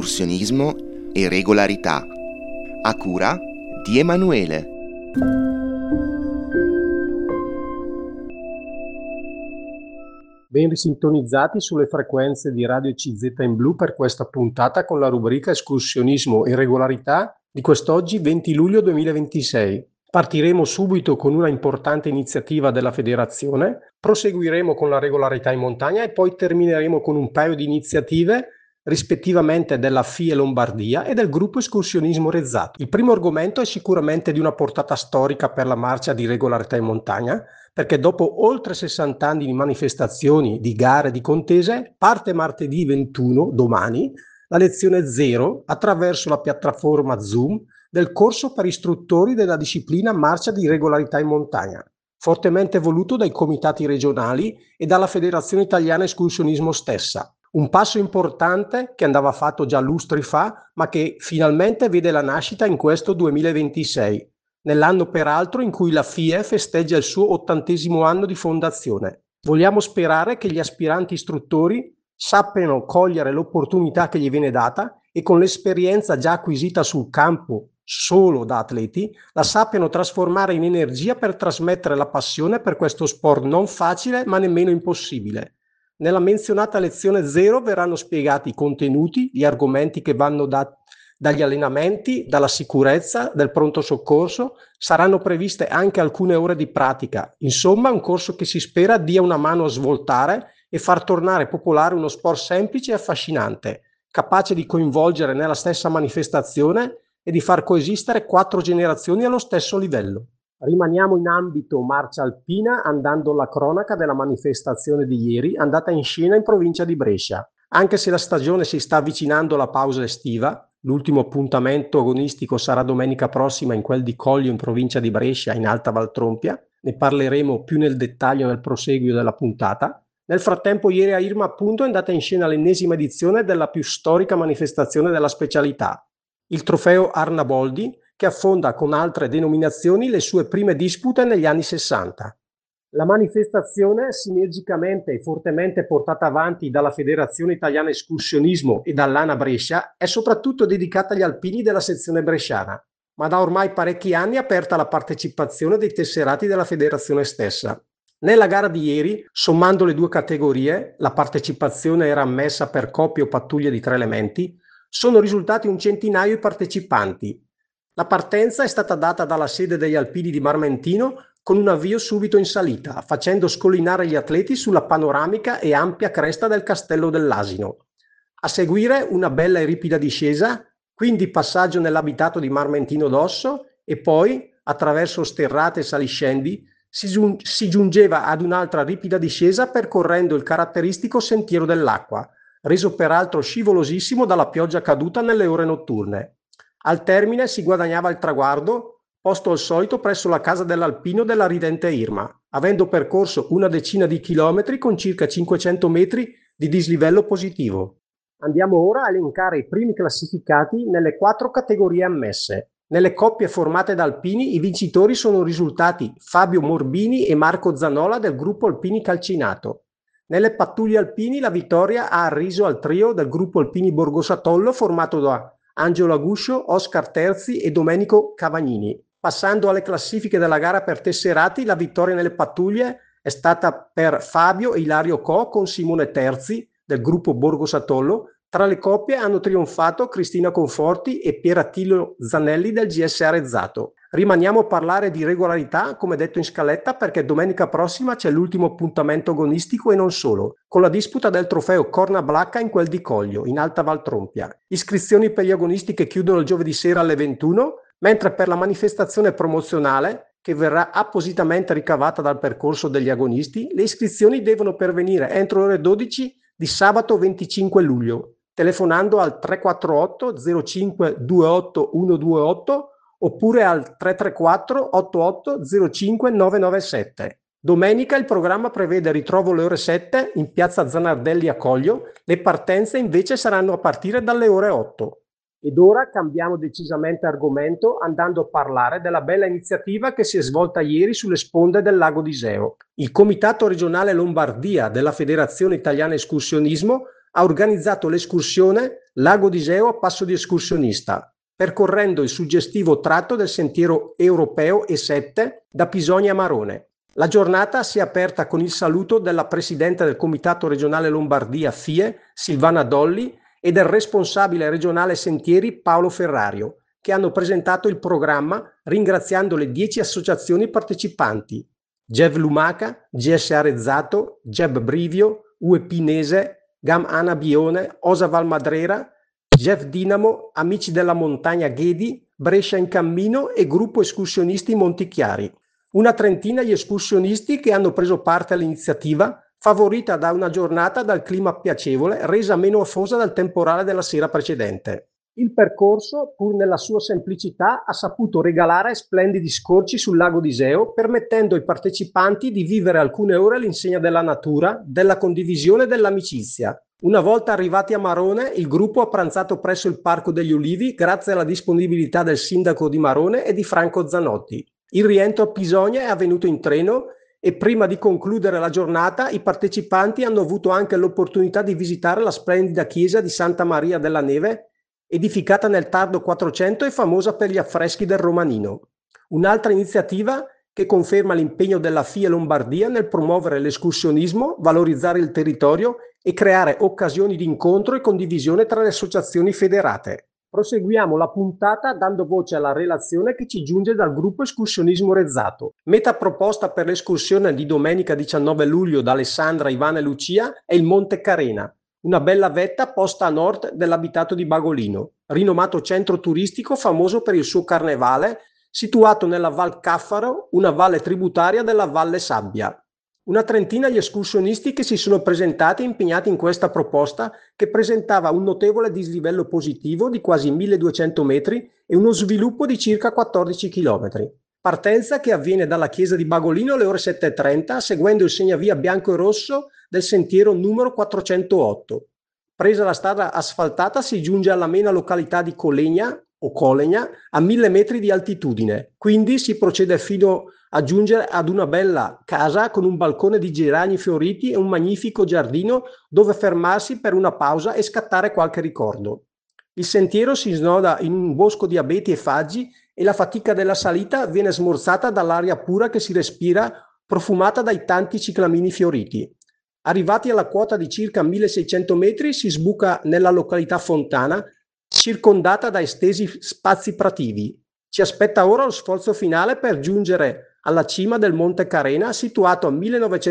escursionismo e regolarità, a cura di Emanuele. Ben risintonizzati sulle frequenze di Radio CZ in Blu per questa puntata con la rubrica Escursionismo e regolarità di quest'oggi 20 luglio 2026. Partiremo subito con una importante iniziativa della federazione, proseguiremo con la regolarità in montagna e poi termineremo con un paio di iniziative rispettivamente della FIE Lombardia e del gruppo Escursionismo Rezzato. Il primo argomento è sicuramente di una portata storica per la marcia di regolarità in montagna, perché dopo oltre 60 anni di manifestazioni, di gare, di contese, parte martedì 21, domani, la lezione 0 attraverso la piattaforma Zoom del corso per istruttori della disciplina marcia di regolarità in montagna, fortemente voluto dai comitati regionali e dalla Federazione Italiana Escursionismo stessa. Un passo importante che andava fatto già lustri fa, ma che finalmente vede la nascita in questo 2026, nell'anno peraltro in cui la FIE festeggia il suo 80° anno di fondazione. Vogliamo sperare che gli aspiranti istruttori sappiano cogliere l'opportunità che gli viene data e con l'esperienza già acquisita sul campo solo da atleti, la sappiano trasformare in energia per trasmettere la passione per questo sport non facile ma nemmeno impossibile. Nella menzionata lezione 0 verranno spiegati i contenuti, gli argomenti che vanno dagli allenamenti, dalla sicurezza, del pronto soccorso, saranno previste anche alcune ore di pratica. Insomma, un corso che si spera dia una mano a svoltare e far tornare popolare uno sport semplice e affascinante, capace di coinvolgere nella stessa manifestazione e di far coesistere 4 generazioni allo stesso livello. Rimaniamo in ambito marcia alpina andando alla cronaca della manifestazione di ieri andata in scena in provincia di Brescia. Anche se la stagione si sta avvicinando alla pausa estiva, l'ultimo appuntamento agonistico sarà domenica prossima in quel di Coglio in provincia di Brescia in Alta Valtrompia, ne parleremo più nel dettaglio nel proseguio della puntata. Nel frattempo ieri a Irma appunto è andata in scena l'ennesima edizione della più storica manifestazione della specialità, il trofeo Arnaboldi, che affonda con altre denominazioni le sue prime dispute negli anni 60. La manifestazione, sinergicamente e fortemente portata avanti dalla Federazione Italiana Escursionismo e dall'ANA Brescia, è soprattutto dedicata agli alpini della sezione bresciana, ma da ormai parecchi anni è aperta alla partecipazione dei tesserati della federazione stessa. Nella gara di ieri, sommando le 2 categorie, la partecipazione era ammessa per coppie o pattuglie di 3 elementi, sono risultati un centinaio i partecipanti. La partenza è stata data dalla sede degli alpini di Marmentino con un avvio subito in salita, facendo scollinare gli atleti sulla panoramica e ampia cresta del Castello dell'Asino. A seguire una bella e ripida discesa, quindi passaggio nell'abitato di Marmentino d'Osso e poi, attraverso sterrate e saliscendi, si giungeva ad un'altra ripida discesa percorrendo il caratteristico sentiero dell'acqua, reso peraltro scivolosissimo dalla pioggia caduta nelle ore notturne. Al termine si guadagnava il traguardo, posto al solito presso la casa dell'alpino della ridente Irma, avendo percorso una decina di chilometri con circa 500 metri di dislivello positivo. Andiamo ora a elencare i primi classificati nelle 4 categorie ammesse. Nelle coppie formate da alpini i vincitori sono risultati Fabio Morbini e Marco Zanola del gruppo Alpini Calcinato. Nelle pattuglie alpini la vittoria ha arriso al trio del gruppo Alpini Borgosatollo formato da Angelo Aguscio, Oscar Terzi e Domenico Cavagnini. Passando alle classifiche della gara per tesserati, la vittoria nelle pattuglie è stata per Fabio e Ilario Co con Simone Terzi del gruppo Borgosatollo. Tra le coppie hanno trionfato Cristina Conforti e Pier Attilio Zanelli del GSA Rezzato. Rimaniamo a parlare di regolarità, come detto in scaletta, perché domenica prossima c'è l'ultimo appuntamento agonistico e non solo, con la disputa del trofeo Corna Blacca in quel di Coglio, in Alta Valtrompia. Iscrizioni per gli agonisti che chiudono il giovedì sera alle 21, mentre per la manifestazione promozionale, che verrà appositamente ricavata dal percorso degli agonisti, le iscrizioni devono pervenire entro le ore 12 di sabato 25 luglio, telefonando al 348 05 28 128 oppure al 334 88 05 997. Domenica il programma prevede ritrovo alle ore 7 in piazza Zanardelli a Coglio, le partenze invece saranno a partire dalle ore 8. Ed ora cambiamo decisamente argomento andando a parlare della bella iniziativa che si è svolta ieri sulle sponde del lago d'Iseo. Il Comitato regionale Lombardia della Federazione Italiana Escursionismo ha organizzato l'escursione Lago d'Iseo a passo di escursionista, percorrendo il suggestivo tratto del sentiero europeo E7 da Pisogna a Marone. La giornata si è aperta con il saluto della Presidente del Comitato Regionale Lombardia FIE, Silvana Dolli, e del responsabile regionale Sentieri Paolo Ferrario, che hanno presentato il programma ringraziando le 10 associazioni partecipanti: GEV Lumaca, GS Arezzato, GEB Brivio, UEP Nese, GAM Ana Bione, Osa Valmadrera, GEV Dinamo, Amici della Montagna Ghedi, Brescia in Cammino e Gruppo Escursionisti Montichiari. Una trentina gli escursionisti che hanno preso parte all'iniziativa, favorita da una giornata dal clima piacevole, resa meno afosa dal temporale della sera precedente. Il percorso, pur nella sua semplicità, ha saputo regalare splendidi scorci sul lago d'Iseo, permettendo ai partecipanti di vivere alcune ore all'insegna della natura, della condivisione e dell'amicizia. Una volta arrivati a Marone, il gruppo ha pranzato presso il Parco degli Ulivi grazie alla disponibilità del sindaco di Marone e di Franco Zanotti. Il rientro a Pisogna è avvenuto in treno e prima di concludere la giornata i partecipanti hanno avuto anche l'opportunità di visitare la splendida chiesa di Santa Maria della Neve, edificata nel tardo 400 e famosa per gli affreschi del Romanino. Un'altra iniziativa che conferma l'impegno della FIE Lombardia nel promuovere l'escursionismo, valorizzare il territorio e creare occasioni di incontro e condivisione tra le associazioni federate. Proseguiamo la puntata dando voce alla relazione che ci giunge dal gruppo Escursionismo Rezzato. Meta proposta per l'escursione di domenica 19 luglio da Alessandra, Ivana e Lucia è il Monte Carena, una bella vetta posta a nord dell'abitato di Bagolino, rinomato centro turistico famoso per il suo carnevale, situato nella Val Caffaro, una valle tributaria della Valle Sabbia. Una trentina gli escursionisti che si sono presentati e impegnati in questa proposta, che presentava un notevole dislivello positivo di quasi 1200 metri e uno sviluppo di circa 14 km. Partenza che avviene dalla chiesa di Bagolino alle ore 7:30, seguendo il segnavia bianco e rosso del sentiero numero 408. Presa la strada asfaltata si giunge all'amena località di Colegna o Colegna a 1000 metri di altitudine, quindi si procede fino a giungere ad una bella casa con un balcone di gerani fioriti e un magnifico giardino dove fermarsi per una pausa e scattare qualche ricordo. Il sentiero si snoda in un bosco di abeti e faggi e la fatica della salita viene smorzata dall'aria pura che si respira, profumata dai tanti ciclamini fioriti. Arrivati alla quota di circa 1600 metri si sbuca nella località Fontana, circondata da estesi spazi prativi. Ci aspetta ora lo sforzo finale per giungere alla cima del Monte Carena, situato a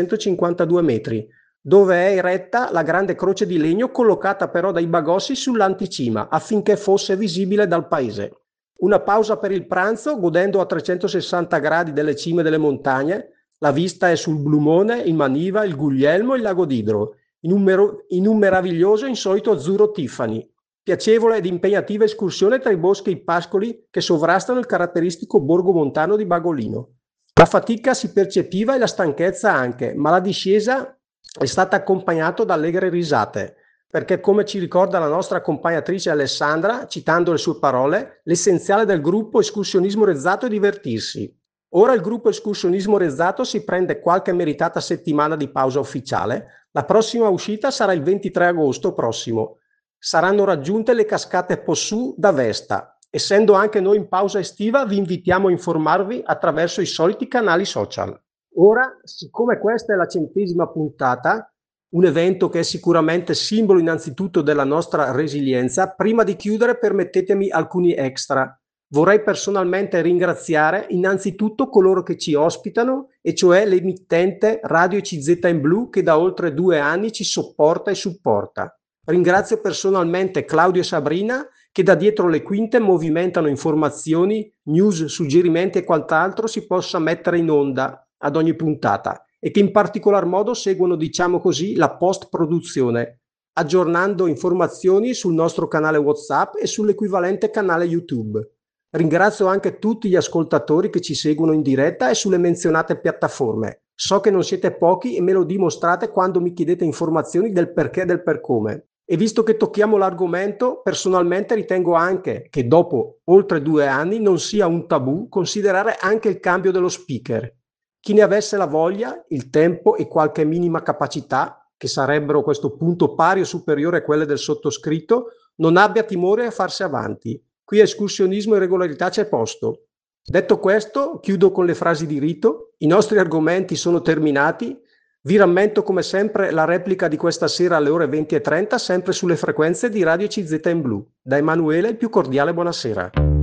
1952 metri, dove è eretta la grande croce di legno collocata però dai bagossi sull'anticima affinché fosse visibile dal paese. Una pausa per il pranzo, godendo a 360 gradi delle cime delle montagne. La vista è sul Blumone, il Maniva, il Guglielmo e il Lago d'Idro, in un meraviglioso e insolito azzurro Tiffany. Piacevole ed impegnativa escursione tra i boschi e i pascoli che sovrastano il caratteristico borgo montano di Bagolino. La fatica si percepiva e la stanchezza anche, ma la discesa è stata accompagnata da allegre risate, perché come ci ricorda la nostra accompagnatrice Alessandra, citando le sue parole, l'essenziale del gruppo Escursionismo Rezzato è divertirsi. Ora il gruppo Escursionismo Rezzato si prende qualche meritata settimana di pausa ufficiale. La prossima uscita sarà il 23 agosto prossimo. Saranno raggiunte le cascate Possù da Vesta. Essendo anche noi in pausa estiva, vi invitiamo a informarvi attraverso i soliti canali social. Ora, siccome questa è la 100ª puntata, un evento che è sicuramente simbolo innanzitutto della nostra resilienza, prima di chiudere permettetemi alcuni extra. Vorrei personalmente ringraziare innanzitutto coloro che ci ospitano, e cioè l'emittente Radio ECZ in Blu che da oltre 2 anni ci sopporta e supporta. Ringrazio personalmente Claudio e Sabrina che da dietro le quinte movimentano informazioni, news, suggerimenti e quant'altro si possa mettere in onda ad ogni puntata e che in particolar modo seguono, diciamo così, la post-produzione, aggiornando informazioni sul nostro canale WhatsApp e sull'equivalente canale YouTube. Ringrazio anche tutti gli ascoltatori che ci seguono in diretta e sulle menzionate piattaforme. So che non siete pochi e me lo dimostrate quando mi chiedete informazioni del perché e del per come. E visto che tocchiamo l'argomento, personalmente ritengo anche che dopo oltre 2 anni non sia un tabù considerare anche il cambio dello speaker. Chi ne avesse la voglia, il tempo e qualche minima capacità che sarebbero a questo punto pari o superiori a quelle del sottoscritto, non abbia timore a farsi avanti. Qui a escursionismo e regolarità c'è posto. Detto questo, chiudo con le frasi di rito. I nostri argomenti sono terminati. Vi rammento come sempre la replica di questa sera alle ore 20:30, sempre sulle frequenze di Radio CZ in Blu. Da Emanuele il più cordiale buonasera.